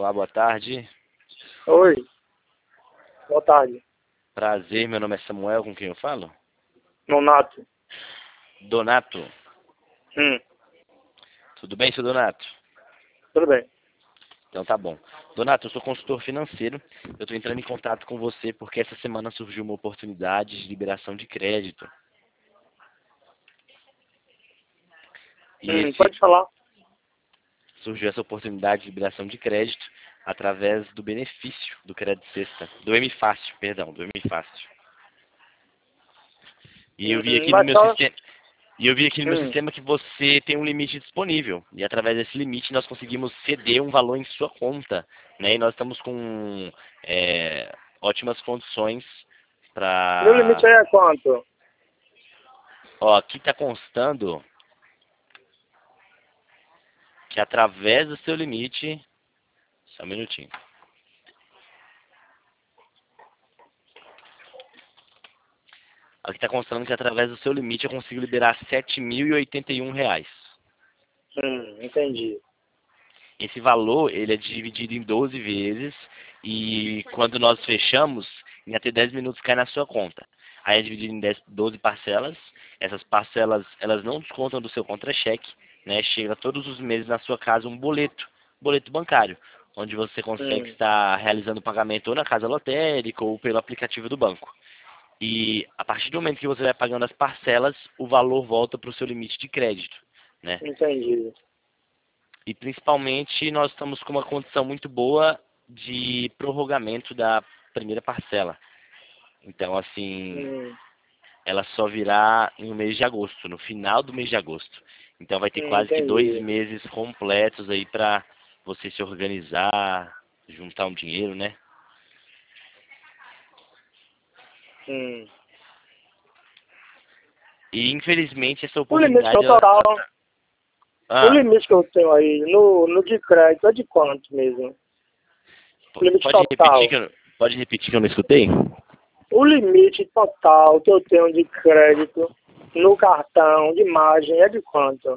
Olá, boa tarde. Oi, boa tarde. Prazer, meu nome é Samuel, com quem eu falo? Nonato. Donato. Hum, Tudo bem, seu Donato? tudo bem. Então tá bom. Donato, eu sou consultor financeiro. Eu estou entrando em contato com você porque essa semana surgiu uma oportunidade de liberação de crédito. Pode falar. Surgiu essa oportunidade de liberação de crédito através do benefício do Crédito Sexta, do MFácil, perdão, do MFácil. E eu vi aqui no Mas meu só... sistema. E eu vi aqui no meu sistema que você tem um limite disponível. E através desse limite nós conseguimos ceder um valor em sua conta. Né? E nós estamos com ótimas condições Meu limite para... aí é quanto? Ó, aqui está constando que através do seu limite... Só um minutinho. Aqui está constando que através do seu limite eu consigo liberar R$ 7.081. Entendi. Esse valor ele é dividido em 12 vezes e quando nós fechamos, em até 10 minutos cai na sua conta. Aí é dividido em 12 parcelas. Essas parcelas elas não descontam do seu contra-cheque, né? Chega todos os meses na sua casa um boleto bancário, onde você consegue estar realizando o pagamento ou na casa lotérica ou pelo aplicativo do banco. E a partir do momento que você vai pagando as parcelas, o valor volta para o seu limite de crédito, né? Entendi. E principalmente nós estamos com uma condição muito boa de prorrogamento da primeira parcela. Então, assim, ela só virá no mês de agosto, no final do mês de agosto. Então vai ter quase que 2 Entendi. meses completos aí para você se organizar, juntar um dinheiro, né? E infelizmente essa O limite que oportunidade eu total, o Ah, limite que eu tenho aí no de crédito é de quanto mesmo? O limite total. pode repetir que eu não escutei? O limite total que eu tenho de crédito no cartão de imagem é de quanto?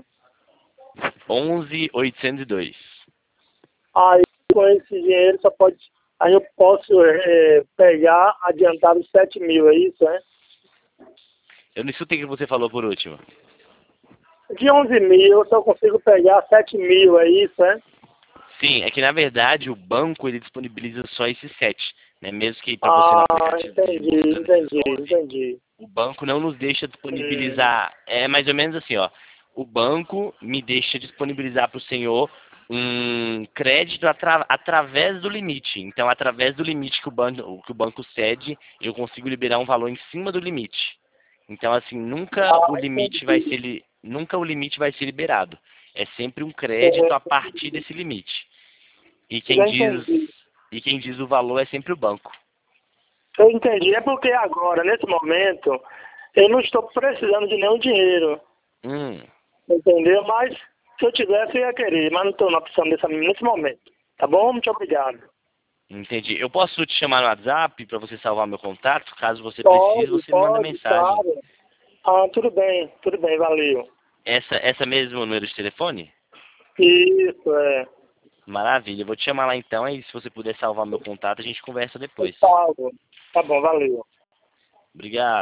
11.802. Aí com esse dinheiro só pode. Aí eu posso pegar adiantado 7.000, é isso, né? Eu não escutei o que você falou por último. De 11.000 eu só consigo pegar 7.000, é isso, né? Sim, é que na verdade o banco ele disponibiliza só esses 7, né? Mesmo que para você no aplicativo disponibilize esses 11, Entendi. o banco não nos deixa disponibilizar. É mais ou menos assim, ó. O banco me deixa disponibilizar para o senhor um crédito através do limite. Então, através do limite que o banco cede, eu consigo liberar um valor em cima do limite. Então, assim, nunca o limite vai ser liberado. É sempre um crédito a partir desse limite. E quem Já diz, entendi. e quem diz o valor é sempre o banco. Eu entendi. É porque agora, nesse momento, eu não estou precisando de nenhum dinheiro. Hum, Entendeu? Mas se eu tivesse, eu ia querer. Mas não estou na opção nesse momento. Tá bom? Muito obrigado. entendi. Eu posso te chamar no WhatsApp para você salvar meu contato? Caso você precise, você me manda Pode, mensagem. claro. Tudo bem, valeu. Essa mesmo número de telefone? Isso, é. Maravilha. Eu vou te chamar lá então. Aí, se você puder salvar meu contato, a gente conversa depois. Salvo. Tá bom, valeu. Obrigado.